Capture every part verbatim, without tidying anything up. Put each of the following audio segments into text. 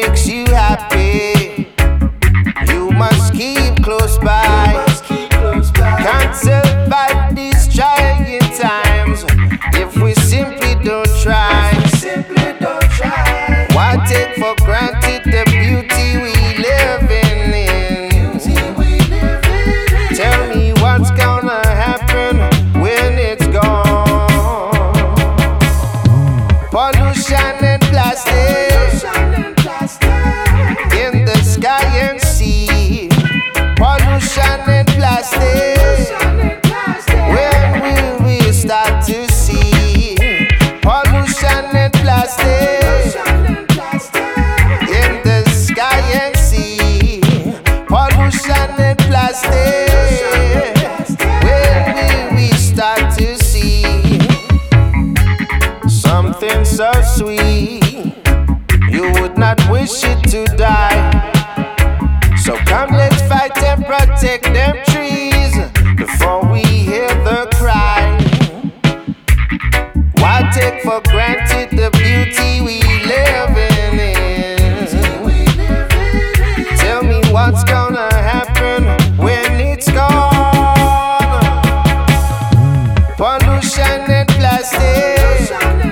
makes you happy, you must keep close by. Can't survive these trying times if we simply don't try. Why take for granted the beauty we live in? Tell me what's gonna happen when it's gone. Pollution and plastic in the sky and sea. Pollution and plastic. When will we start to see pollution and plastic in the sky and sea? Pollution and plastic. When will we start to see something so sweet you would not wish it to die? So come, let's fight and protect them trees before we hear the cry. Why take for granted the beauty we live in? Tell me what's gonna happen when it's gone. Pollution and plastic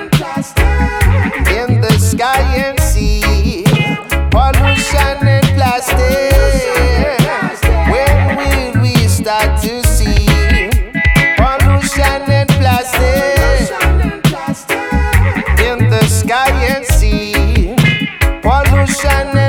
in the sky and sea. Pollution and plastic. When will we start to see pollution and plastic in the sky and sea? Pollution